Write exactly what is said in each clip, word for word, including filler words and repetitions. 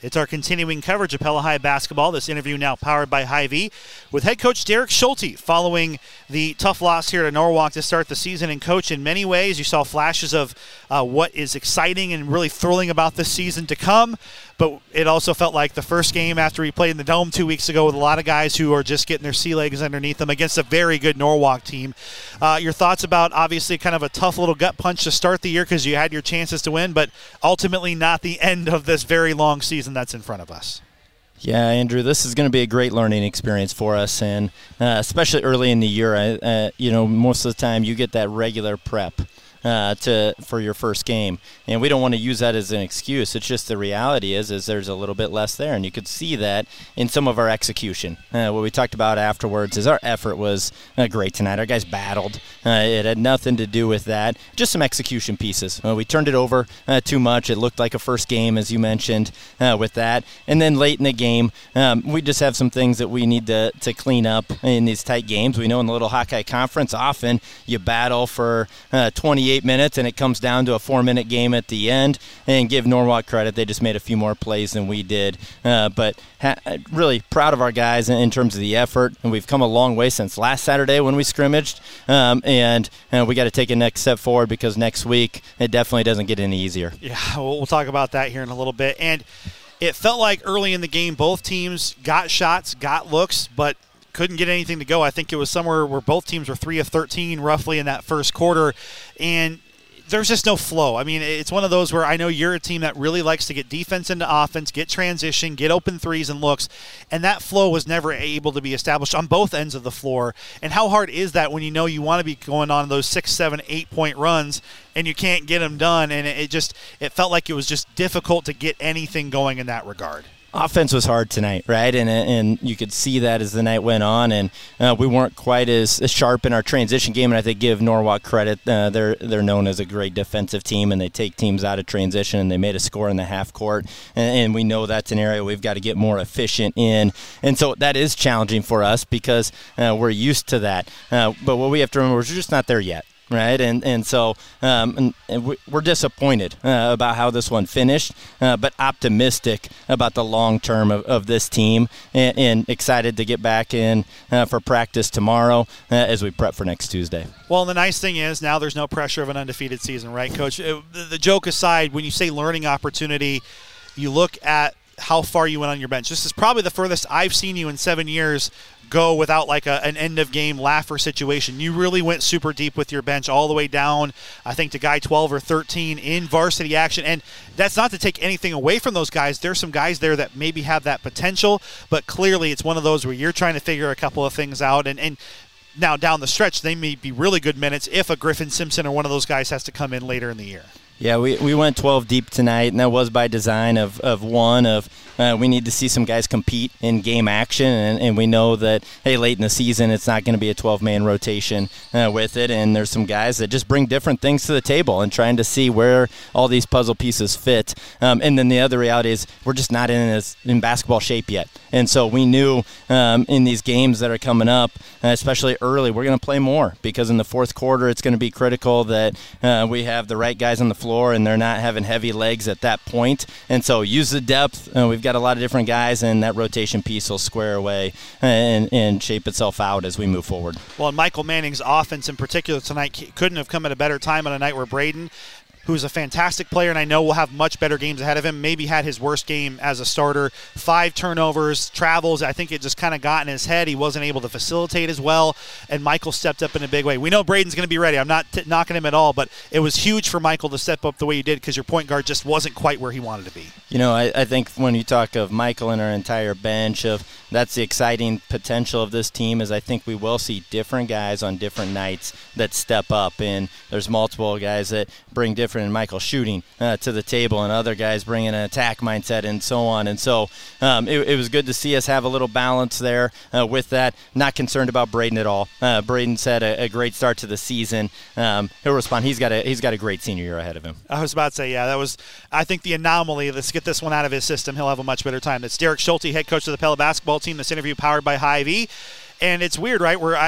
It's our continuing coverage of Pella High basketball. This interview now powered by Hy-Vee with head coach Derek Schulte following the tough loss here to Norwalk to start the season. And coach, in many ways, you saw flashes of uh, what is exciting and really thrilling about this season to come. But it also felt like the first game after we played in the Dome two weeks ago with a lot of guys who are just getting their sea legs underneath them against a very good Norwalk team. Uh, your thoughts about obviously kind of a tough little gut punch to start the year because you had your chances to win, but ultimately not the end of this very long season that's in front of us. Yeah, Andrew, this is going to be a great learning experience for us, and uh, especially early in the year. Uh, you know, most of the time you get that regular prep uh, to for your first game, and we don't want to use that as an excuse. It's just the reality is is there's a little bit less there, and you could see that in some of our execution. Uh, what we talked about afterwards is our effort was uh, great tonight. Our guys battled. Uh, it had nothing to do with that. Just some execution pieces. Uh, we turned it over uh, too much. It looked like a first game, as you mentioned, uh, with that. And then late in the game, um, we just have some things that we need to, to clean up in these tight games. We know in the Little Hawkeye Conference, often you battle for uh, twenty-eight minutes, and it comes down to a four-minute game at the end. And give Norwalk credit, they just made a few more plays than we did. Uh, but ha- really proud of our guys in, in terms of the effort, and we've come a long way since last Saturday when we scrimmaged. Um, and uh, we got to take a next step forward because next week it definitely doesn't get any easier. Yeah, we'll, we'll talk about that here in a little bit. And it felt like early in the game both teams got shots, got looks, but couldn't get anything to go. I think it was somewhere where both teams were three of thirteen roughly in that first quarter, and there's just no flow. I mean, it's one of those where I know you're a team that really likes to get defense into offense, get transition, get open threes and looks, and that flow was never able to be established on both ends of the floor. And how hard is that when you know you want to be going on those six, seven, eight-point runs and you can't get them done? And it just it felt like it was just difficult to get anything going in that regard. Offense was hard tonight, right? And and you could see that as the night went on, and uh, we weren't quite as, as sharp in our transition game. And I think give Norwalk credit; uh, they're they're known as a great defensive team, and they take teams out of transition. And they made a score in the half court, and, and we know that's an area we've got to get more efficient in. And so that is challenging for us because uh, we're used to that. Uh, but what we have to remember is we're just not there yet. Right, and and so um, and, and we're disappointed uh, about how this one finished, uh, but optimistic about the long term of, of this team, and, and excited to get back in uh, for practice tomorrow uh, as we prep for next Tuesday. Well, the nice thing is now there's no pressure of an undefeated season, right, Coach? It, the, the joke aside, when you say learning opportunity, you look at how far you went on your bench. This is probably the furthest I've seen you in seven years go without like a, an end-of-game laugher situation. You really went super deep with your bench all the way down, I think, to guy twelve or thirteen in varsity action. And that's not to take anything away from those guys. There's some guys there that maybe have that potential, but clearly it's one of those where you're trying to figure a couple of things out. And, and now down the stretch, they may be really good minutes if a Griffin Simpson or one of those guys has to come in later in the year. Yeah, we, we went twelve deep tonight, and that was by design of, of one of uh, we need to see some guys compete in game action, and, and we know that, hey, late in the season it's not going to be a twelve-man rotation uh, with it, and there's some guys that just bring different things to the table and trying to see where all these puzzle pieces fit. Um, and then the other reality is we're just not in as in basketball shape yet. And so we knew um, in these games that are coming up, uh, especially early, we're going to play more because in the fourth quarter it's going to be critical that uh, we have the right guys on the floor and they're not having heavy legs at that point. And so use the depth. Uh, we've got a lot of different guys, and that rotation piece will square away and, and shape itself out as we move forward. Well, and Michael Manning's offense in particular tonight couldn't have come at a better time on a night where Braden, who's a fantastic player and I know will have much better games ahead of him, maybe had his worst game as a starter. Five turnovers, travels. I think it just kind of got in his head. He wasn't able to facilitate as well, and Michael stepped up in a big way. We know Braden's going to be ready. I'm not t- knocking him at all, but it was huge for Michael to step up the way he did because your point guard just wasn't quite where he wanted to be. You know, I, I think when you talk of Michael and our entire bench, of that's the exciting potential of this team is I think we will see different guys on different nights that step up, and there's multiple guys that bring different and Michael shooting uh, to the table, and other guys bringing an attack mindset and so on. And so um, it, it was good to see us have a little balance there uh, with that. Not concerned about Braden at all. Uh, Braden's had a, a great start to the season. Um, he'll respond. He's got a he's got a great senior year ahead of him. I was about to say, yeah, that was, I think, the anomaly. Let's get this one out of his system. He'll have a much better time. That's Derek Schulte, head coach of the Pella basketball team. This interview powered by Hy-Vee. And it's weird, right? We're at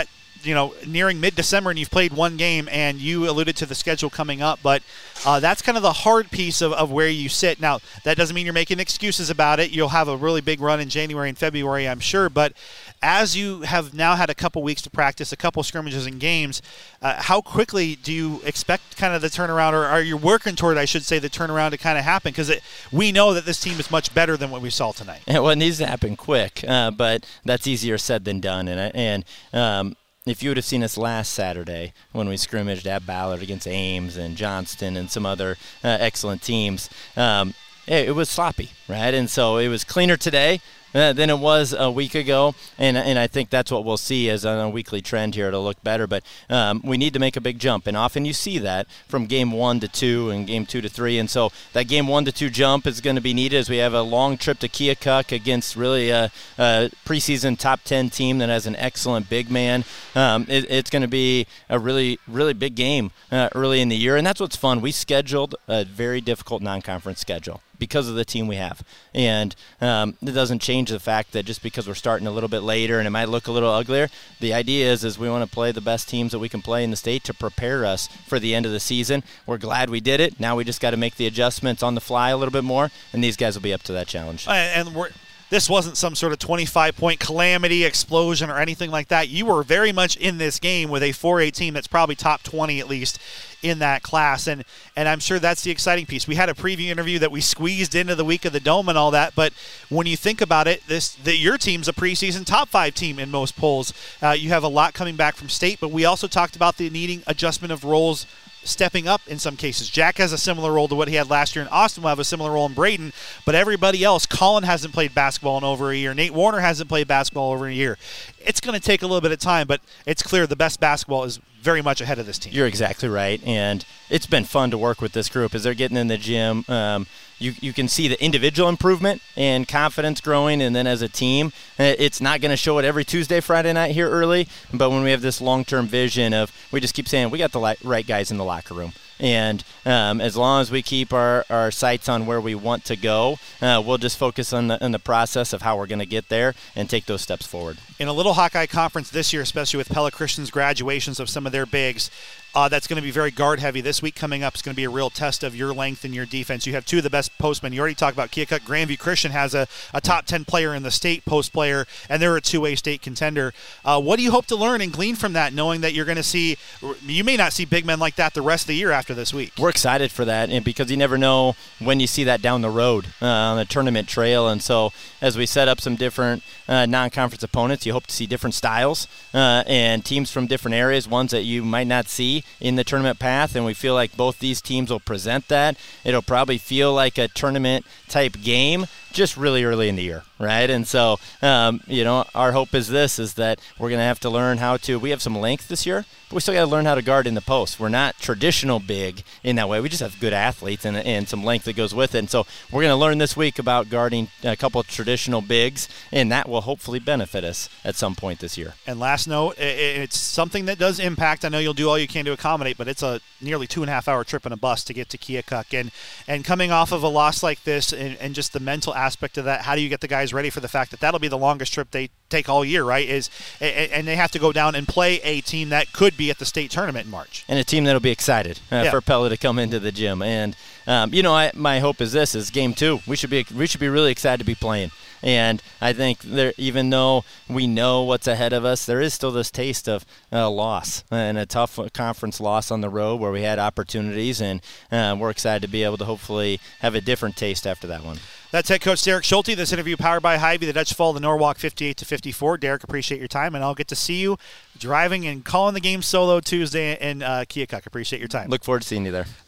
you know, nearing mid-December and you've played one game, and you alluded to the schedule coming up, but uh, that's kind of the hard piece of, of where you sit. Now, that doesn't mean you're making excuses about it. You'll have a really big run in January and February, I'm sure, but as you have now had a couple weeks to practice, a couple scrimmages and games, uh, how quickly do you expect kind of the turnaround, or are you working toward, I should say, the turnaround to kind of happen? Because we know that this team is much better than what we saw tonight. Yeah, well, it needs to happen quick, uh, but that's easier said than done. And, and um, if you would have seen us last Saturday when we scrimmaged at Ballard against Ames and Johnston and some other uh, excellent teams, um, it, it was sloppy, right? And so it was cleaner today Uh, than it was a week ago, and and I think that's what we'll see as on a weekly trend here. It'll look better, but um, we need to make a big jump, and often you see that from game one to two and game two to three, and so that game one to two jump is going to be needed as we have a long trip to Keokuk against really a, a preseason top ten team that has an excellent big man. Um, it, it's going to be a really, really big game uh, early in the year, and that's what's fun. We scheduled a very difficult non-conference schedule because of the team we have. And um, it doesn't change the fact that just because we're starting a little bit later and it might look a little uglier, the idea is is we want to play the best teams that we can play in the state to prepare us for the end of the season. We're glad we did it. Now we just got to make the adjustments on the fly a little bit more, and these guys will be up to that challenge. And we're This wasn't some sort of twenty-five point calamity explosion or anything like that. You were very much in this game with a four A team that's probably top twenty at least in that class, and and I'm sure that's the exciting piece. We had a preview interview that we squeezed into the week of the Dome and all that, but when you think about it, this the, your team's a preseason top five team in most polls. Uh, you have a lot coming back from state, but we also talked about the needing adjustment of roles, stepping up in some cases. Jack has a similar role to what he had last year, and Austin will have a similar role in Braden, but everybody else, Colin hasn't played basketball in over a year, Nate Warner hasn't played basketball over a year. It's going to take a little bit of time, but it's clear the best basketball is very much ahead of this team. You're exactly right, and it's been fun to work with this group as they're getting in the gym. Um, you you can see the individual improvement and confidence growing, and then as a team, it's not going to show it every Tuesday, Friday night here early, but when we have this long-term vision of, we just keep saying we got the right guys in the locker room. And um, as long as we keep our, our sights on where we want to go, uh, we'll just focus on the, on the process of how we're going to get there and take those steps forward. In a Little Hawkeye Conference this year, especially with Pella Christian's graduations of some of their bigs, uh, that's going to be very guard-heavy. This week coming up is going to be a real test of your length and your defense. You have two of the best postmen. You already talked about Keokuk. Grandview Christian has a, a top ten player in the state, post player, and they're a two-way state contender. Uh, what do you hope to learn and glean from that, knowing that you're going to see – you may not see big men like that the rest of the year after this week? We're excited for that, and because you never know when you see that down the road uh, on the tournament trail. And so as we set up some different uh, non-conference opponents, you hope to see different styles uh, and teams from different areas, ones that you might not see in the tournament path, and we feel like both these teams will present that. It'll probably feel like a tournament-type game, just really early in the year, right? And so, um, you know, our hope is this, is that we're going to have to learn how to – we have some length this year, but we still got to learn how to guard in the post. We're not traditional big in that way. We just have good athletes and, and some length that goes with it. And so we're going to learn this week about guarding a couple of traditional bigs, and that will hopefully benefit us at some point this year. And last note, it's something that does impact. I know you'll do all you can to accommodate, but it's a nearly two and a half hour trip in a bus to get to Keokuk. And, and coming off of a loss like this and, and just the mental aspect of that, how do you get the guys ready for the fact that that'll be the longest trip they take all year, right? Is and they have to go down and play a team that could be at the state tournament in March, and a team that'll be excited uh, yeah. for Pella to come into the gym. And um, you know, I, my hope is this: is game two. We should be we should be really excited to be playing. And I think there, even though we know what's ahead of us, there is still this taste of a uh, loss and a tough conference loss on the road where we had opportunities, and uh, we're excited to be able to hopefully have a different taste after that one. That's head coach Derek Schulte. This interview powered by Hy-Vee. The Dutch fall to Norwalk fifty-eight to fifty-four. Derek, appreciate your time, and I'll get to see you driving and calling the game solo Tuesday in uh, Keokuk. Appreciate your time. Look forward to seeing you there.